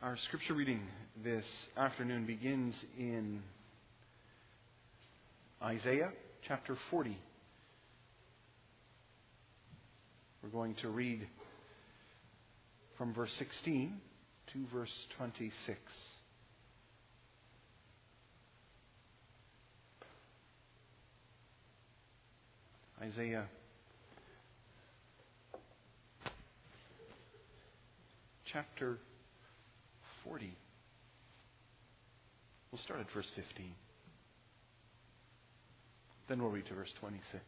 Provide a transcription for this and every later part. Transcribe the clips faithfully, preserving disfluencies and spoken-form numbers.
Our scripture reading this afternoon begins in Isaiah chapter forty. We're going to read from verse sixteen to verse twenty-six. Isaiah chapter forty. We'll start at verse fifteen. Then we'll read to verse twenty-six.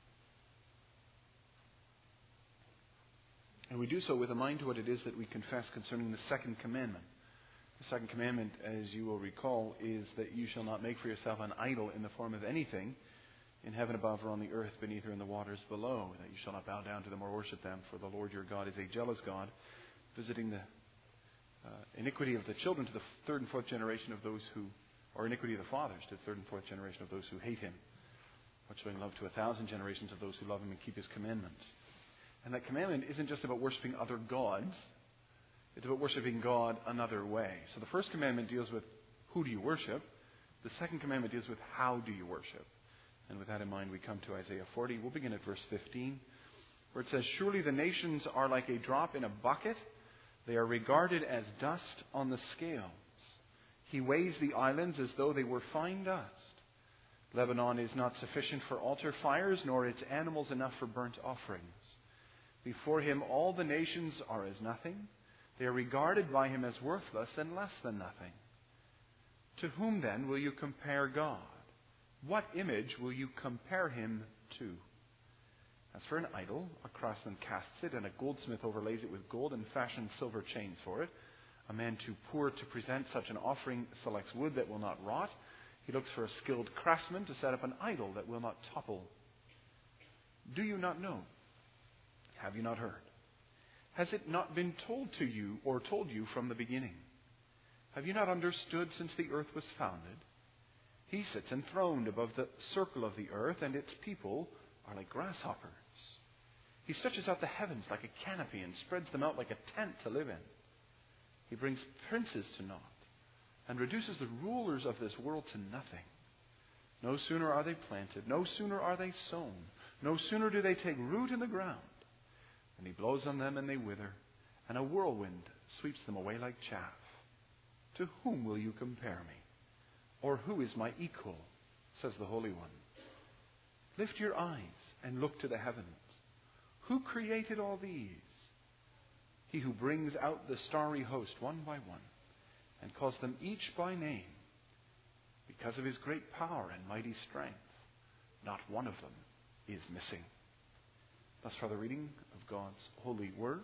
And we do so with a mind to what it is that we confess concerning the second commandment. The second commandment, as you will recall, is that you shall not make for yourself an idol in the form of anything in heaven above or on the earth beneath or in the waters below, that you shall not bow down to them or worship them, for the Lord your God is a jealous God, visiting the uh, iniquity of the children to the third and fourth generation of those who, or iniquity of the fathers to the third and fourth generation of those who hate him, but showing love to a thousand generations of those who love him and keep his commandments. And that commandment isn't just about worshiping other gods, it's about worshiping God another way. So the first commandment deals with who do you worship, the second commandment deals with how do you worship. And with that in mind, we come to Isaiah forty. We'll begin at verse fifteen, where it says, "Surely the nations are like a drop in a bucket. They are regarded as dust on the scales. He weighs the islands as though they were fine dust. Lebanon is not sufficient for altar fires, nor its animals enough for burnt offerings. Before him all the nations are as nothing. They are regarded by him as worthless and less than nothing. To whom then will you compare God? What image will you compare him to? As for an idol, a craftsman casts it, and a goldsmith overlays it with gold and fashions silver chains for it. A man too poor to present such an offering selects wood that will not rot. He looks for a skilled craftsman to set up an idol that will not topple. Do you not know? Have you not heard? Has it not been told to you or told you from the beginning? Have you not understood since the earth was founded? He sits enthroned above the circle of the earth, and its people are like grasshoppers. He stretches out the heavens like a canopy and spreads them out like a tent to live in. He brings princes to naught and reduces the rulers of this world to nothing. No sooner are they planted, no sooner are they sown, no sooner do they take root in the ground, and he blows on them and they wither, and a whirlwind sweeps them away like chaff. To whom will you compare me? Or who is my equal? Says the Holy One. Lift your eyes and look to the heavens. Who created all these? He who brings out the starry host one by one and calls them each by name. Because of his great power and mighty strength, not one of them is missing." Thus far the reading of God's holy word.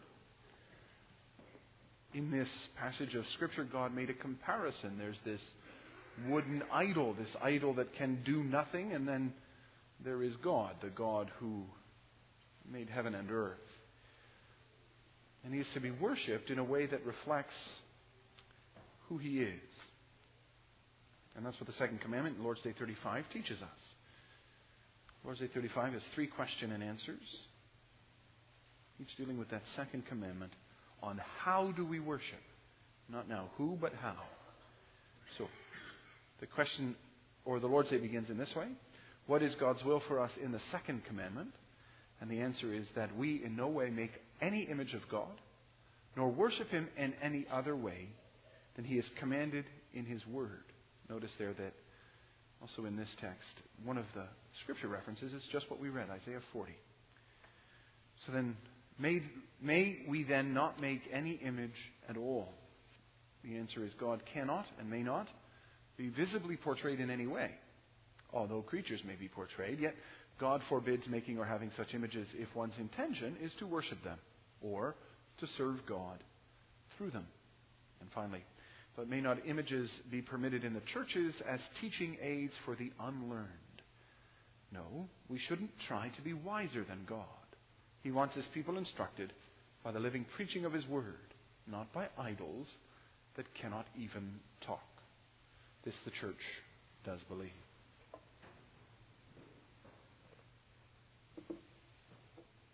In this passage of Scripture, God made a comparison. There's this wooden idol, this idol that can do nothing, and then there is God, the God who made heaven and earth. And he is to be worshipped in a way that reflects who he is. And that's what the second commandment in Lord's Day thirty-five teaches us. Lord's Day thirty-five has three question and answers, each dealing with that second commandment on how do we worship. Not now who, but how. So, the question, or the Lord's Day begins in this way. What is God's will for us in the second commandment? And the answer is that we in no way make any image of God, nor worship him in any other way than he has commanded in his word. Notice there that also in this text, one of the scripture references is just what we read, Isaiah forty. So then, may, may we then not make any image at all? The answer is God cannot and may not be visibly portrayed in any way. Although creatures may be portrayed, yet God forbids making or having such images if one's intention is to worship them or to serve God through them. And finally, but may not images be permitted in the churches as teaching aids for the unlearned? No, we shouldn't try to be wiser than God. He wants his people instructed by the living preaching of his word, not by idols that cannot even talk. This the church does believe.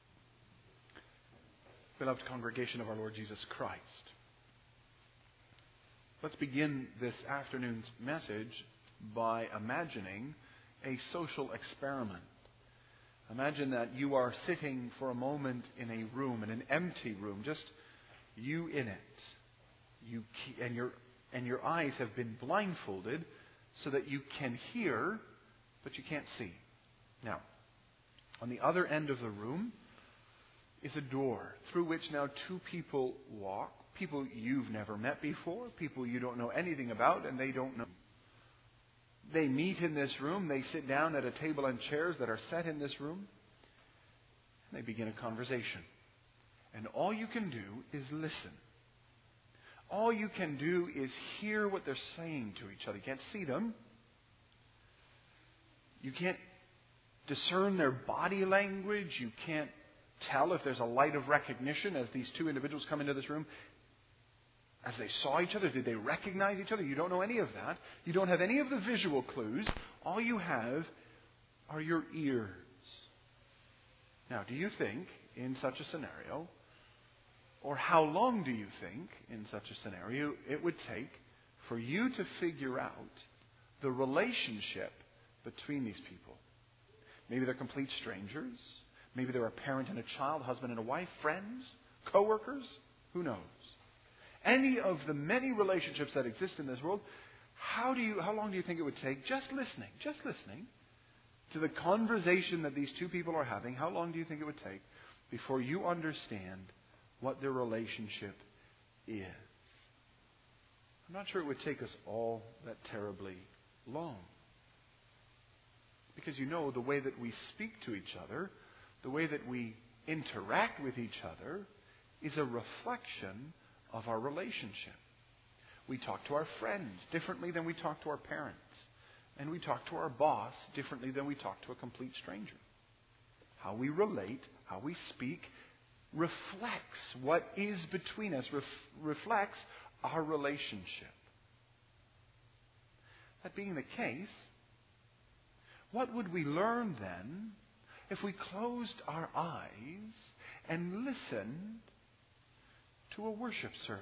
Beloved congregation of our Lord Jesus Christ, Let's begin this afternoon's message by imagining a social experiment. Imagine that you are sitting for a moment in a room, in an empty room, just you in it. You and your and your eyes have been blindfolded so that you can hear, but you can't see. Now, on the other end of the room is a door through which now two people walk. People you've never met before, people you don't know anything about, and they don't know. They meet in this room, they sit down at a table and chairs that are set in this room, and they begin a conversation. And all you can do is listen. All you can do is hear what they're saying to each other. You can't see them. You can't discern their body language. You can't tell if there's a light of recognition as these two individuals come into this room. As they saw each other, did they recognize each other? You don't know any of that. You don't have any of the visual clues. All you have are your ears. Now, do you think in such a scenario, or how long do you think in such a scenario it would take for you to figure out the relationship between these people? Maybe they're complete strangers. Maybe they're a parent and a child, husband and a wife, friends, co-workers. Who knows? Any of the many relationships that exist in this world, how do you, how long do you think it would take just listening, just listening to the conversation that these two people are having? How long do you think it would take before you understand what their relationship is? I'm not sure it would take us all that terribly long. Because you know, the way that we speak to each other, the way that we interact with each other, is a reflection of our relationship. We talk to our friends differently than we talk to our parents. And we talk to our boss differently than we talk to a complete stranger. How we relate, how we speak, reflects what is between us, ref- reflects our relationship. That being the case, what would we learn then if we closed our eyes and listened to a worship service?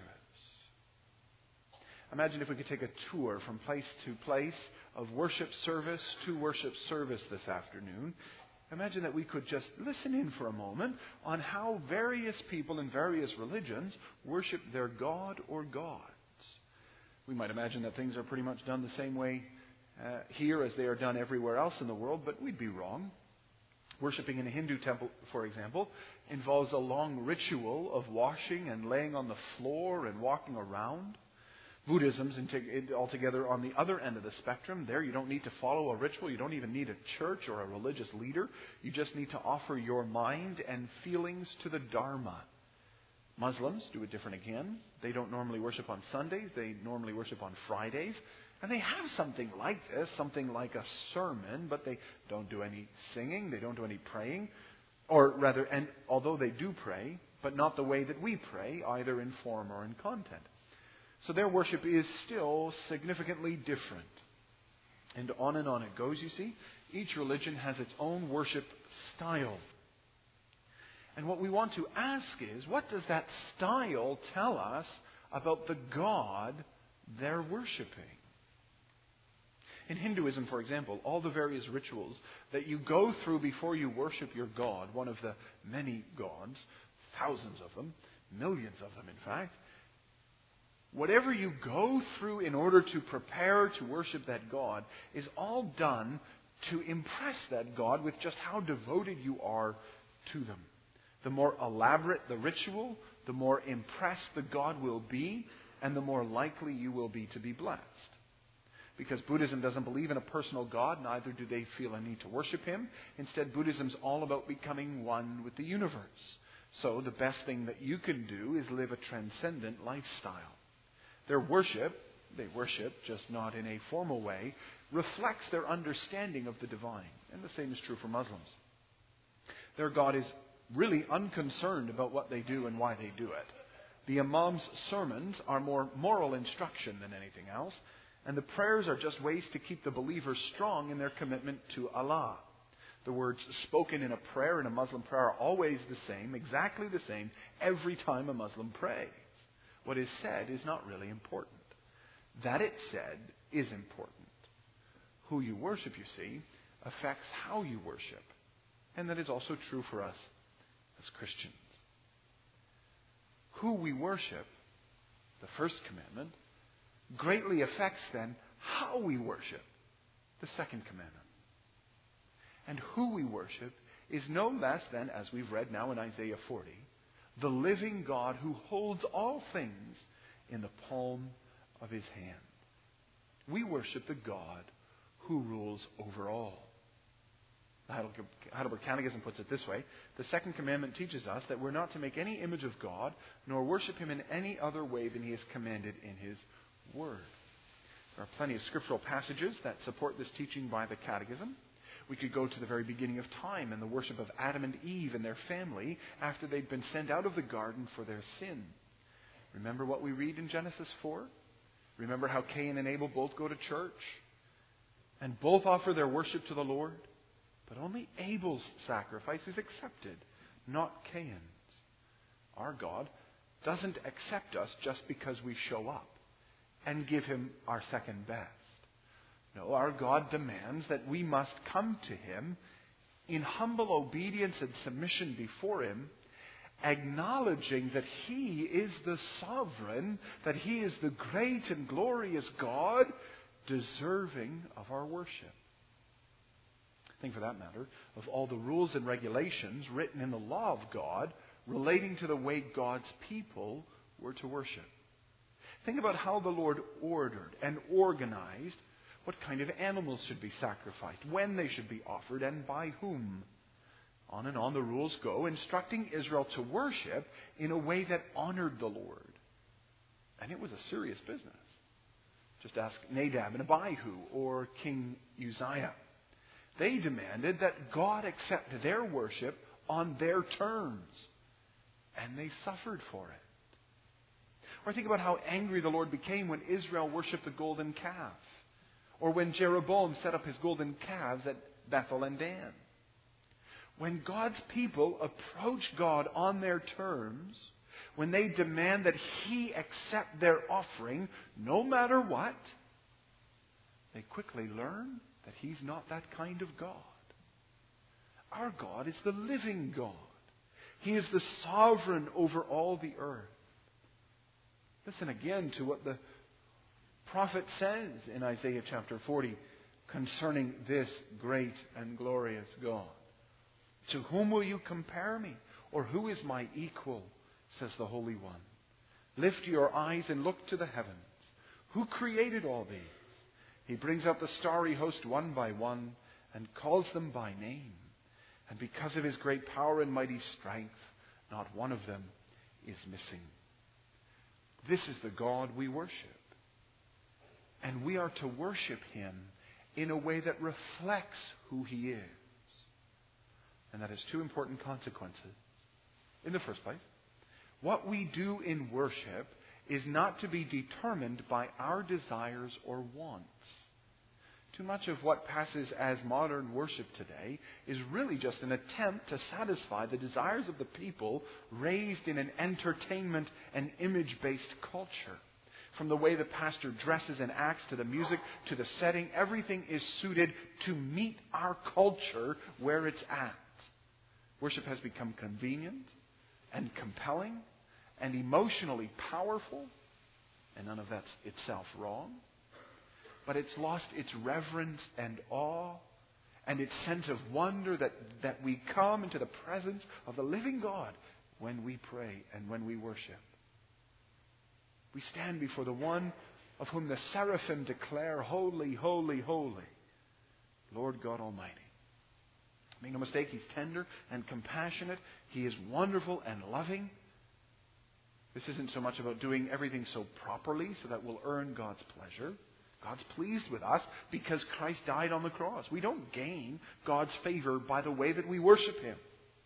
Imagine if we could take a tour from place to place of worship service to worship service this afternoon. Imagine that we could just listen in for a moment on how various people in various religions worship their God or gods. We might imagine that things are pretty much done the same way uh, here as they are done everywhere else in the world, but we'd be wrong. Worshipping in a Hindu temple, for example, involves a long ritual of washing and laying on the floor and walking around. Buddhism's altogether on the other end of the spectrum. There you don't need to follow a ritual. You don't even need a church or a religious leader. You just need to offer your mind and feelings to the Dharma. Muslims do it different again. They don't normally worship on Sundays. They normally worship on Fridays. And they have something like this, something like a sermon, but they don't do any singing, they don't do any praying. Or rather, and although they do pray, but not the way that we pray, either in form or in content. So their worship is still significantly different. And on and on it goes, you see. Each religion has its own worship style. And what we want to ask is, what does that style tell us about the God they're worshiping? In Hinduism, for example, all the various rituals that you go through before you worship your God, one of the many gods, thousands of them, millions of them in fact, whatever you go through in order to prepare to worship that God is all done to impress that God with just how devoted you are to them. The more elaborate the ritual, the more impressed the God will be, and the more likely you will be to be blessed. Because Buddhism doesn't believe in a personal God, neither do they feel a need to worship Him. Instead, Buddhism's all about becoming one with the universe. So the best thing that you can do is live a transcendent lifestyle. Their worship, they worship, just not in a formal way, reflects their understanding of the divine. And the same is true for Muslims. Their God is really unconcerned about what they do and why they do it. The Imam's sermons are more moral instruction than anything else. And the prayers are just ways to keep the believers strong in their commitment to Allah. The words spoken in a prayer, in a Muslim prayer, are always the same, exactly the same, every time a Muslim prays. What is said is not really important. That, it said, is important. Who you worship, you see, affects how you worship. And that is also true for us as Christians. Who we worship, the first commandment, greatly affects then how we worship, the second commandment. And who we worship is no less than, as we've read now in Isaiah forty, the living God who holds all things in the palm of his hand. We worship the God who rules over all. The Heidelberg Catechism puts it this way: the second commandment teaches us that we're not to make any image of God, nor worship him in any other way than he has commanded in his word. There are plenty of scriptural passages that support this teaching by the Catechism. We could go to the very beginning of time and the worship of Adam and Eve and their family after they'd been sent out of the garden for their sin. Remember what we read in Genesis four? Remember how Cain and Abel both go to church and both offer their worship to the Lord? But only Abel's sacrifice is accepted, not Cain's. Our God doesn't accept us just because we show up and give him our second best. No, our God demands that we must come to him in humble obedience and submission before him, acknowledging that he is the sovereign, that he is the great and glorious God, deserving of our worship. Think, for that matter, of all the rules and regulations written in the law of God relating to the way God's people were to worship. Think about how the Lord ordered and organized what kind of animals should be sacrificed, when they should be offered, and by whom. On and on the rules go, instructing Israel to worship in a way that honored the Lord. And it was a serious business. Just ask Nadab and Abihu or King Uzziah. They demanded that God accept their worship on their terms. And they suffered for it. Or think about how angry the Lord became when Israel worshipped the golden calf. Or when Jeroboam set up his golden calves at Bethel and Dan. When God's people approach God on their terms, when they demand that he accept their offering, no matter what, they quickly learn that he's not that kind of God. Our God is the living God. He is the sovereign over all the earth. Listen again to what the prophet says in Isaiah chapter forty concerning this great and glorious God. To whom will you compare me? Or who is my equal? Says the Holy One. Lift your eyes and look to the heavens. Who created all these? He brings out the starry host one by one and calls them by name. And because of his great power and mighty strength, not one of them is missing. This is the God we worship. And we are to worship him in a way that reflects who he is. And that has two important consequences. In the first place, what we do in worship is not to be determined by our desires or wants. Too much of what passes as modern worship today is really just an attempt to satisfy the desires of the people raised in an entertainment and image-based culture. From the way the pastor dresses and acts to the music to the setting, everything is suited to meet our culture where it's at. Worship has become convenient and compelling and emotionally powerful, and none of that's itself wrong. But it's lost its reverence and awe and its sense of wonder that, that we come into the presence of the living God when we pray and when we worship. We stand before the one of whom the seraphim declare, holy, holy, holy, Lord God Almighty. Make no mistake, he's tender and compassionate. He is wonderful and loving. This isn't so much about doing everything so properly so that we'll earn God's pleasure. God's pleased with us because Christ died on the cross. We don't gain God's favor by the way that we worship him.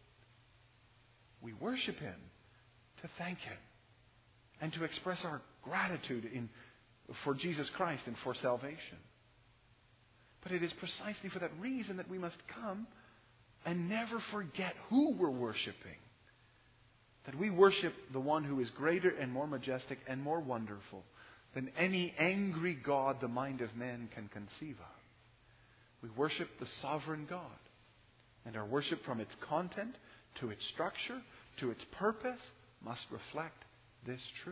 We worship him to thank him and to express our gratitude in, for Jesus Christ and for salvation. But it is precisely for that reason that we must come and never forget who we're worshiping. That we worship the one who is greater and more majestic and more wonderful than any angry God the mind of man can conceive of. We worship the sovereign God. And our worship, from its content to its structure to its purpose, must reflect this truth.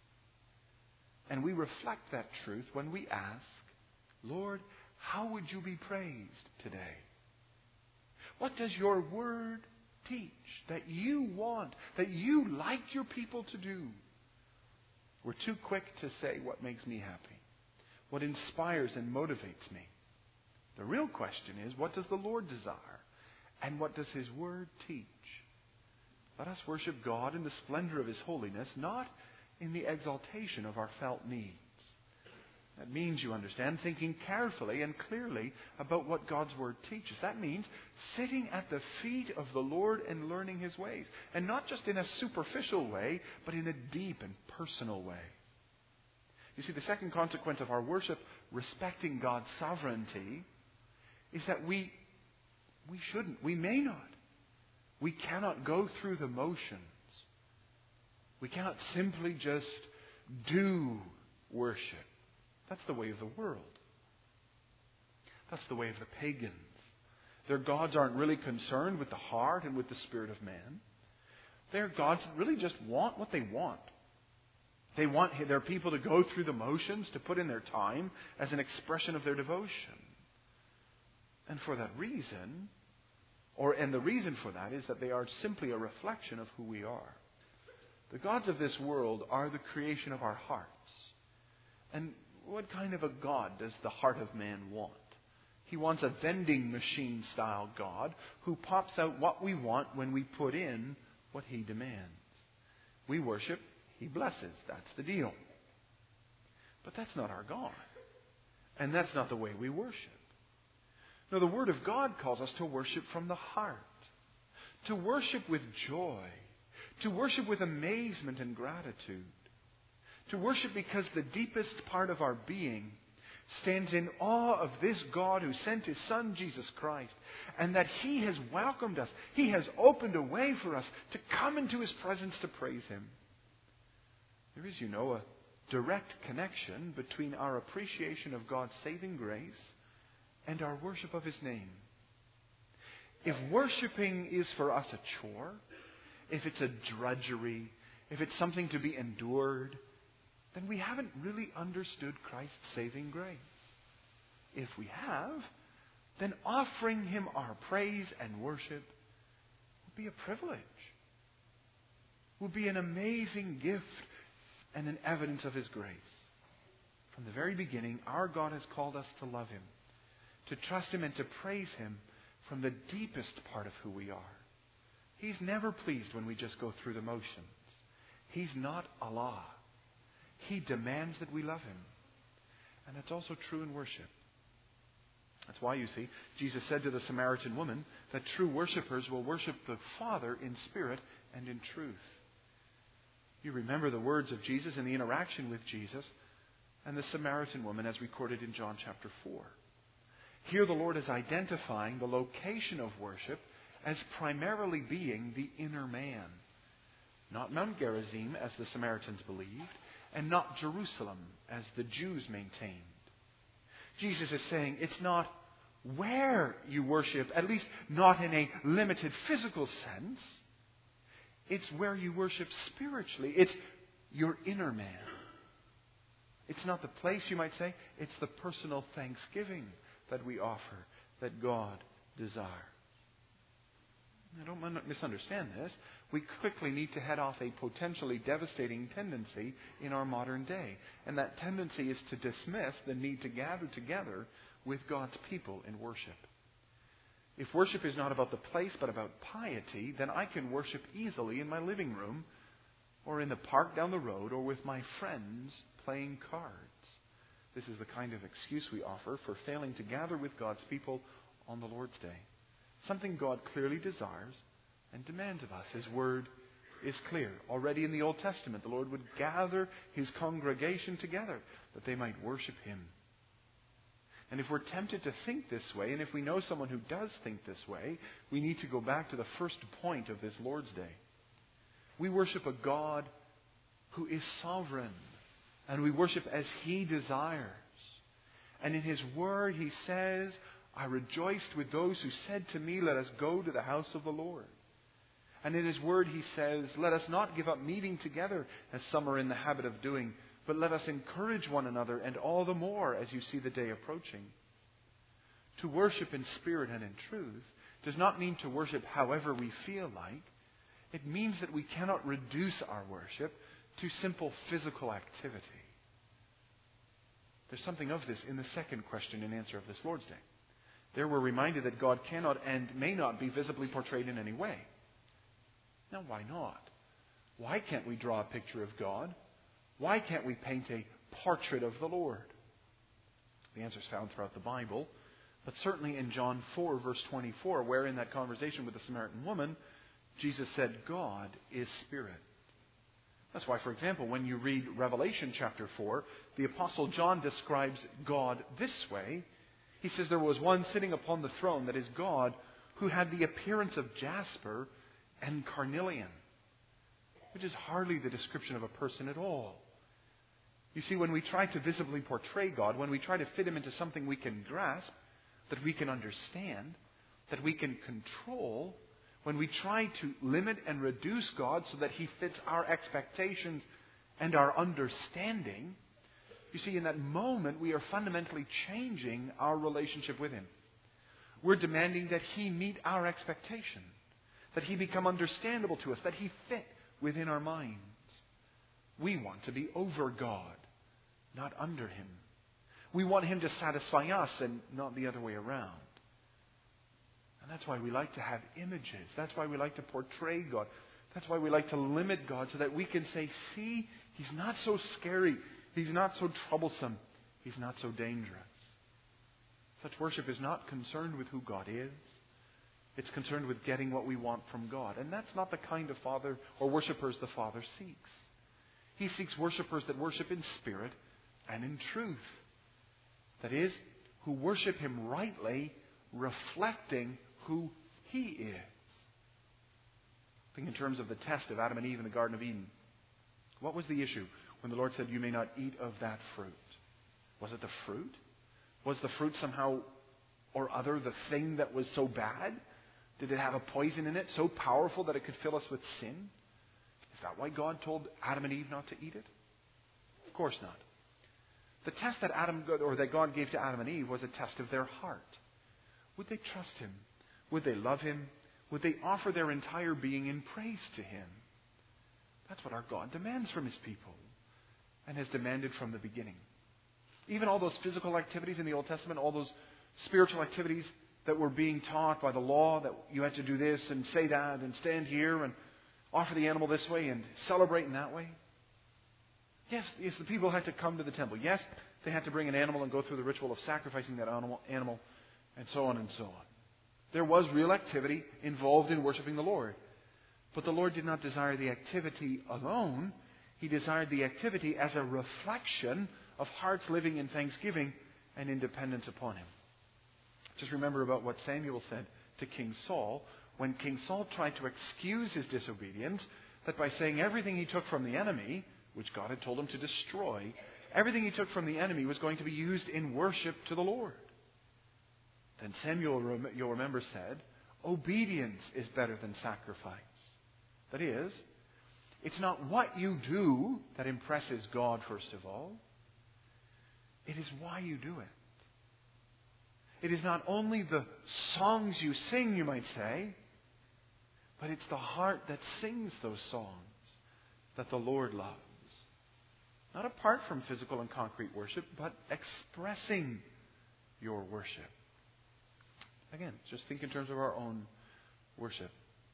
And we reflect that truth when we ask, Lord, how would you be praised today? What does your word teach that you want, that you like your people to do? We're too quick to say what makes me happy, what inspires and motivates me. The real question is, what does the Lord desire? And what does His Word teach? Let us worship God in the splendor of His holiness, not in the exaltation of our felt needs. That means, you understand, thinking carefully and clearly about what God's Word teaches. That means sitting at the feet of the Lord and learning His ways. And not just in a superficial way, but in a deep and personal way. You see, the second consequence of our worship, respecting God's sovereignty, is that we, we shouldn't, we may not, we cannot go through the motions. We cannot simply just do worship. That's the way of the world. That's the way of the pagans. Their gods aren't really concerned with the heart and with the spirit of man. Their gods really just want what they want. They want their people to go through the motions, to put in their time as an expression of their devotion. And for that reason, or and the reason for that is that they are simply a reflection of who we are. The gods of this world are the creation of our hearts. And what kind of a God does the heart of man want? He wants a vending machine style God who pops out what we want when we put in what He demands. We worship, He blesses. That's the deal. But that's not our God. And that's not the way we worship. No, the Word of God calls us to worship from the heart. To worship with joy. To worship with amazement and gratitude. To worship because the deepest part of our being stands in awe of this God who sent His Son, Jesus Christ, and that He has welcomed us. He has opened a way for us to come into His presence to praise Him. There is, you know, a direct connection between our appreciation of God's saving grace and our worship of His name. If worshiping is for us a chore, if it's a drudgery, if it's something to be endured, then we haven't really understood Christ's saving grace. If we have, then offering Him our praise and worship will be a privilege, will be an amazing gift and an evidence of His grace. From the very beginning, our God has called us to love Him, to trust Him and to praise Him from the deepest part of who we are. He's never pleased when we just go through the motions. He's not Allah. He demands that we love Him. And that's also true in worship. That's why, you see, Jesus said to the Samaritan woman that true worshippers will worship the Father in spirit and in truth. You remember the words of Jesus and the interaction with Jesus and the Samaritan woman as recorded in John chapter four. Here the Lord is identifying the location of worship as primarily being the inner man. Not Mount Gerizim, as the Samaritans believed, and not Jerusalem, as the Jews maintained. Jesus is saying it's not where you worship, at least not in a limited physical sense. It's where you worship spiritually. It's your inner man. It's not the place, you might say. It's the personal thanksgiving that we offer, that God desires. Now, don't misunderstand this. We quickly need to head off a potentially devastating tendency in our modern day. And that tendency is to dismiss the need to gather together with God's people in worship. If worship is not about the place but about piety, then I can worship easily in my living room or in the park down the road or with my friends playing cards. This is the kind of excuse we offer for failing to gather with God's people on the Lord's Day. Something God clearly desires and demands of us. His word is clear. Already in the Old Testament, the Lord would gather His congregation together that they might worship Him. And if we're tempted to think this way, and if we know someone who does think this way, we need to go back to the first point of this Lord's Day. We worship a God who is sovereign And we worship as He desires. And in His Word He says, I rejoiced with those who said to me, let us go to the house of the Lord. And in His Word He says, let us not give up meeting together as some are in the habit of doing, but let us encourage one another, and all the more as you see the day approaching. To worship in spirit and in truth does not mean to worship however we feel like. It means that we cannot reduce our worship to simple physical activity. There's something of this in the second question and answer of this Lord's Day. There we're reminded that God cannot and may not be visibly portrayed in any way. Now, why not? Why can't we draw a picture of God? Why can't we paint a portrait of the Lord? The answer is found throughout the Bible, but certainly in John four, verse twenty-four, where in that conversation with the Samaritan woman, Jesus said, God is Spirit. That's why, for example, when you read Revelation chapter four, the Apostle John describes God this way. He says there was one sitting upon the throne, that is God, who had the appearance of jasper and carnelian, which is hardly the description of a person at all. You see, when we try to visibly portray God, when we try to fit Him into something we can grasp, that we can understand, that we can control, when we try to limit and reduce God so that He fits our expectations and our understanding, you see, in that moment we are fundamentally changing our relationship with Him. We're demanding that He meet our expectation, that He become understandable to us, that He fit within our minds. We want to be over God, not under Him. We want Him to satisfy us and not the other way around. And that's why we like to have images. That's why we like to portray God. That's why we like to limit God so that we can say, see, He's not so scary. He's not so troublesome. He's not so dangerous. Such worship is not concerned with who God is. It's concerned with getting what we want from God. And that's not the kind of Father or worshipers the Father seeks. He seeks worshipers that worship in spirit and in truth. That is, who worship Him rightly, reflecting who He is. Think in terms of the test of Adam and Eve in the Garden of Eden. What was the issue when the Lord said, you may not eat of that fruit? Was it the fruit? Was the fruit somehow or other the thing that was so bad? Did it have a poison in it so powerful that it could fill us with sin? Is that why God told Adam and Eve not to eat it? Of course not. The test that Adam or that God gave to Adam and Eve was a test of their heart. Would they trust Him? Would they love Him? Would they offer their entire being in praise to Him? That's what our God demands from His people and has demanded from the beginning. Even all those physical activities in the Old Testament, all those spiritual activities that were being taught by the law, that you had to do this and say that and stand here and offer the animal this way and celebrate in that way. Yes, yes, the people had to come to the temple. Yes, they had to bring an animal and go through the ritual of sacrificing that animal, animal and so on and so on. There was real activity involved in worshiping the Lord. But the Lord did not desire the activity alone. He desired the activity as a reflection of hearts living in thanksgiving and independence upon Him. Just remember about what Samuel said to King Saul when King Saul tried to excuse his disobedience, that by saying everything he took from the enemy, which God had told him to destroy, everything he took from the enemy was going to be used in worship to the Lord. Then Samuel, you'll remember, said, obedience is better than sacrifice. That is, it's not what you do that impresses God, first of all. It is why you do it. It is not only the songs you sing, you might say, but it's the heart that sings those songs that the Lord loves. Not apart from physical and concrete worship, but expressing your worship. Again, just think in terms of our own worship.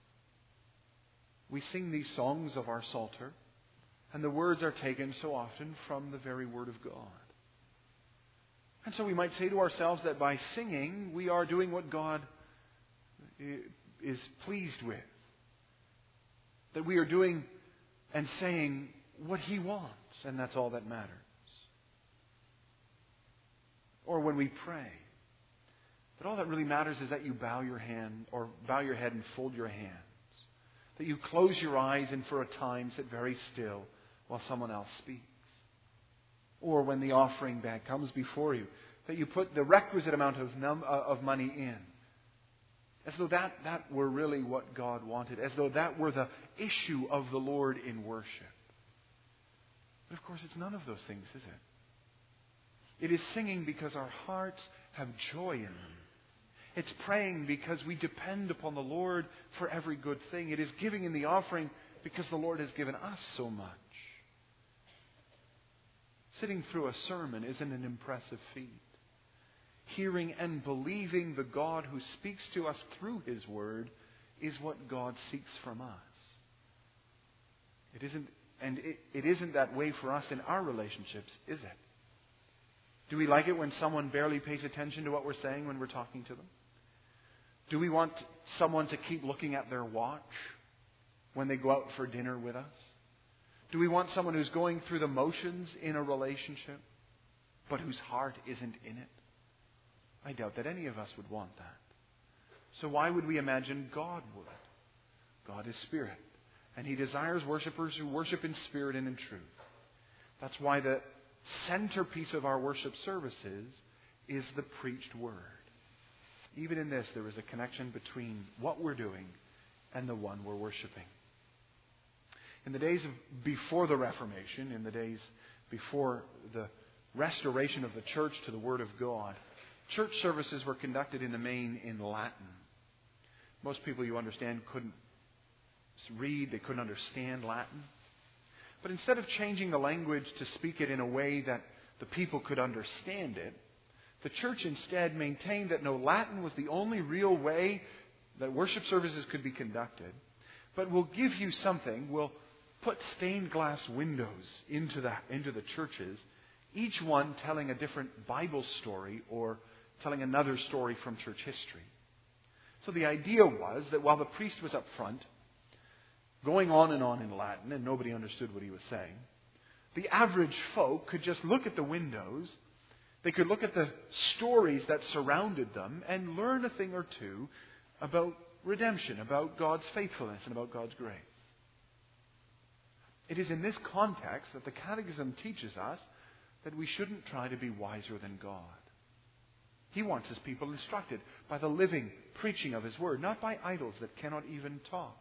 We sing these songs of our Psalter, and the words are taken so often from the very Word of God. And so we might say to ourselves that by singing, we are doing what God is pleased with. That we are doing and saying what He wants, and that's all that matters. Or when we pray, that all that really matters is that you bow your hand or bow your head and fold your hands. That you close your eyes and for a time sit very still while someone else speaks. Or when the offering bag comes before you, that you put the requisite amount of, num- uh, of money in. As though that, that were really what God wanted. As though that were the issue of the Lord in worship. But of course, it's none of those things, is it? It is singing because our hearts have joy in them. It's praying because we depend upon the Lord for every good thing. It is giving in the offering because the Lord has given us so much. Sitting through a sermon isn't an impressive feat. Hearing and believing the God who speaks to us through His Word is what God seeks from us. It isn't, and it, it isn't that way for us in our relationships, is it? Do we like it when someone barely pays attention to what we're saying when we're talking to them? Do we want someone to keep looking at their watch when they go out for dinner with us? Do we want someone who's going through the motions in a relationship, but whose heart isn't in it? I doubt that any of us would want that. So why would we imagine God would? God is Spirit, and He desires worshipers who worship in spirit and in truth. That's why the centerpiece of our worship services is the preached Word. Even in this, there is a connection between what we're doing and the one we're worshiping. In the days of before the Reformation, in the days before the restoration of the church to the Word of God, church services were conducted in the main in Latin. Most people, you understand, couldn't read, they couldn't understand Latin. But instead of changing the language to speak it in a way that the people could understand it, the church instead maintained that no, Latin was the only real way that worship services could be conducted. But we'll give you something. We'll put stained glass windows into the, into the churches, each one telling a different Bible story or telling another story from church history. So the idea was that while the priest was up front, going on and on in Latin, and nobody understood what he was saying, the average folk could just look at the windows. They could look at the stories that surrounded them and learn a thing or two about redemption, about God's faithfulness, and about God's grace. It is in this context that the Catechism teaches us that we shouldn't try to be wiser than God. He wants His people instructed by the living preaching of His Word, not by idols that cannot even talk.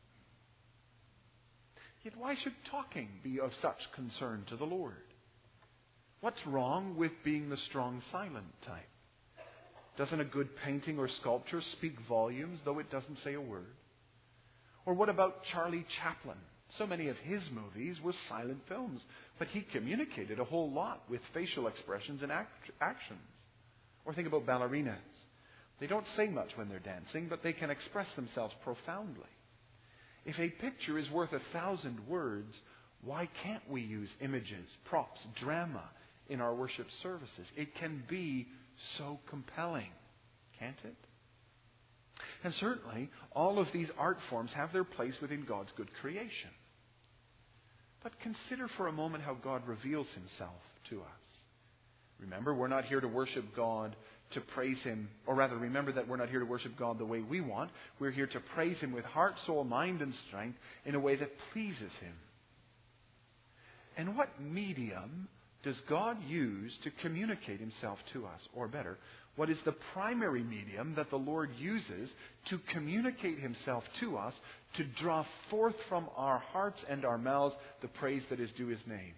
Yet why should talking be of such concern to the Lord? What's wrong with being the strong silent type? Doesn't a good painting or sculpture speak volumes, though it doesn't say a word? Or what about Charlie Chaplin? So many of his movies were silent films, but he communicated a whole lot with facial expressions and act- actions. Or think about ballerinas. They don't say much when they're dancing, but they can express themselves profoundly. If a picture is worth a thousand words, why can't we use images, props, drama in our worship services? It can be so compelling, can't it? And certainly, all of these art forms have their place within God's good creation. But consider for a moment how God reveals Himself to us. Remember, we're not here to worship God to praise Him, or rather, remember that we're not here to worship God the way we want. We're here to praise Him with heart, soul, mind, and strength in a way that pleases Him. And what medium does God use to communicate Himself to us? Or better, what is the primary medium that the Lord uses to communicate Himself to us, to draw forth from our hearts and our mouths the praise that is due His name?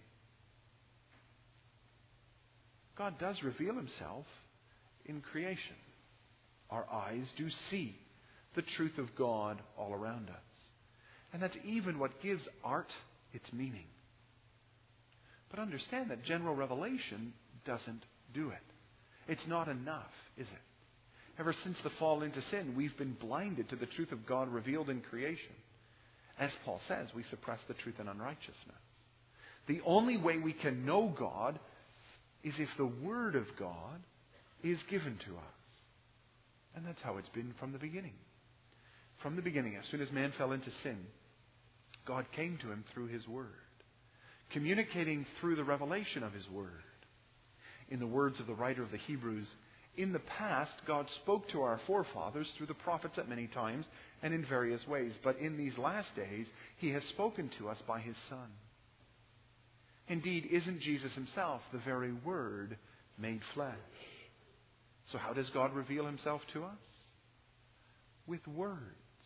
God does reveal Himself in creation. Our eyes do see the truth of God all around us. And that's even what gives art its meaning. But understand that general revelation doesn't do it. It's not enough, is it? Ever since the fall into sin, we've been blinded to the truth of God revealed in creation. As Paul says, we suppress the truth in unrighteousness. The only way we can know God is if the Word of God is given to us. And that's how it's been from the beginning. From the beginning, as soon as man fell into sin, God came to him through His Word, communicating through the revelation of His Word. In the words of the writer of the Hebrews, in the past, God spoke to our forefathers through the prophets at many times and in various ways. But in these last days, He has spoken to us by His Son. Indeed, isn't Jesus himself the very Word made flesh? So how does God reveal himself to us? With words.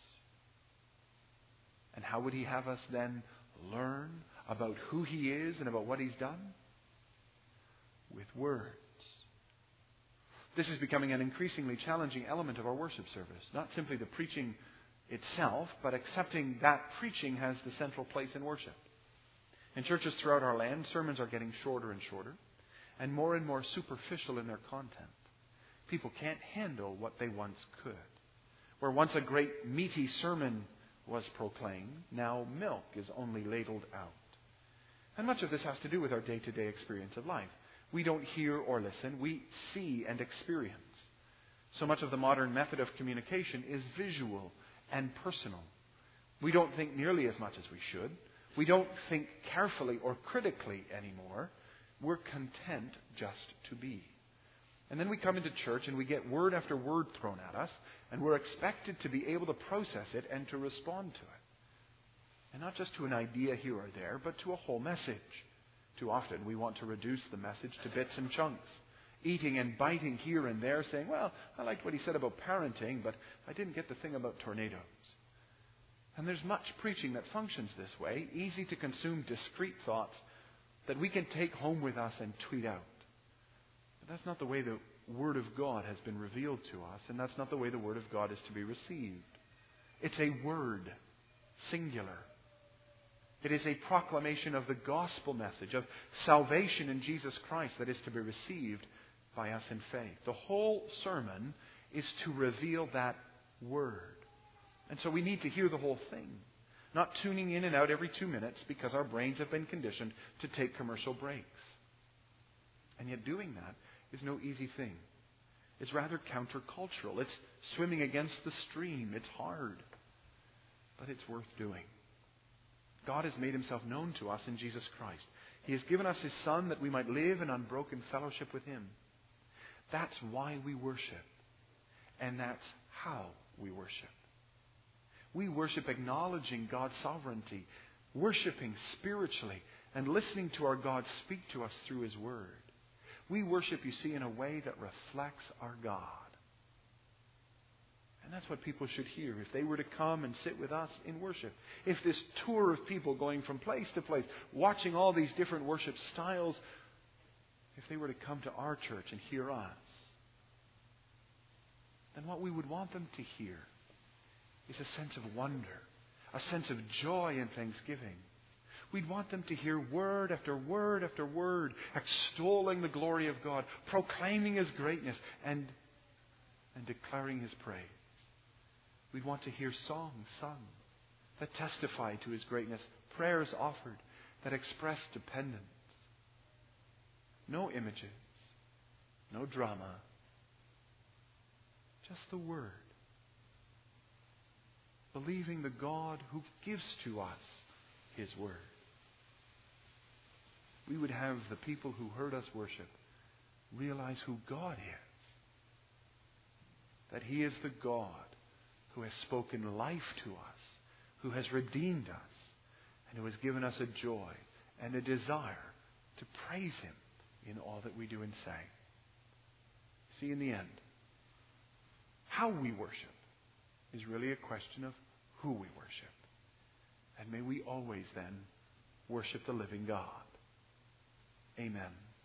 And how would he have us then learn about who he is and about what he's done? With words. This is becoming an increasingly challenging element of our worship service. Not simply the preaching itself, but accepting that preaching has the central place in worship. In churches throughout our land, sermons are getting shorter and shorter, and more and more superficial in their content. People can't handle what they once could. Where once a great meaty sermon was proclaimed, now milk is only ladled out. And much of this has to do with our day-to-day experience of life. We don't hear or listen, we see and experience. So much of the modern method of communication is visual and personal. We don't think nearly as much as we should. We don't think carefully or critically anymore. We're content just to be. And then we come into church and we get word after word thrown at us, and we're expected to be able to process it and to respond to it. And not just to an idea here or there, but to a whole message. Too often we want to reduce the message to bits and chunks, eating and biting here and there, saying, well, I liked what he said about parenting, but I didn't get the thing about tornadoes. And there's much preaching that functions this way, easy to consume discrete thoughts that we can take home with us and tweet out. But that's not the way the Word of God has been revealed to us, and that's not the way the Word of God is to be received. It's a word, singular. It is a proclamation of the gospel message of salvation in Jesus Christ that is to be received by us in faith. The whole sermon is to reveal that word. And so we need to hear the whole thing, not tuning in and out every two minutes because our brains have been conditioned to take commercial breaks. And yet doing that is no easy thing. It's rather countercultural. It's swimming against the stream. It's hard. But it's worth doing. God has made himself known to us in Jesus Christ. He has given us his Son that we might live in unbroken fellowship with him. That's why we worship. And that's how we worship. We worship acknowledging God's sovereignty, worshiping spiritually, and listening to our God speak to us through his word. We worship, you see, in a way that reflects our God. And that's what people should hear if they were to come and sit with us in worship. If this tour of people going from place to place, watching all these different worship styles, if they were to come to our church and hear us, then what we would want them to hear is a sense of wonder, a sense of joy and thanksgiving. We'd want them to hear word after word after word, extolling the glory of God, proclaiming his greatness, and, and declaring his praise. We'd want to hear songs sung that testify to his greatness, prayers offered that express dependence. No images, no drama, just the word. Believing the God who gives to us his word. We would have the people who heard us worship realize who God is. That he is the God who has spoken life to us, who has redeemed us, and who has given us a joy and a desire to praise him in all that we do and say. See, in the end, how we worship is really a question of who we worship. And may we always then worship the living God. Amen.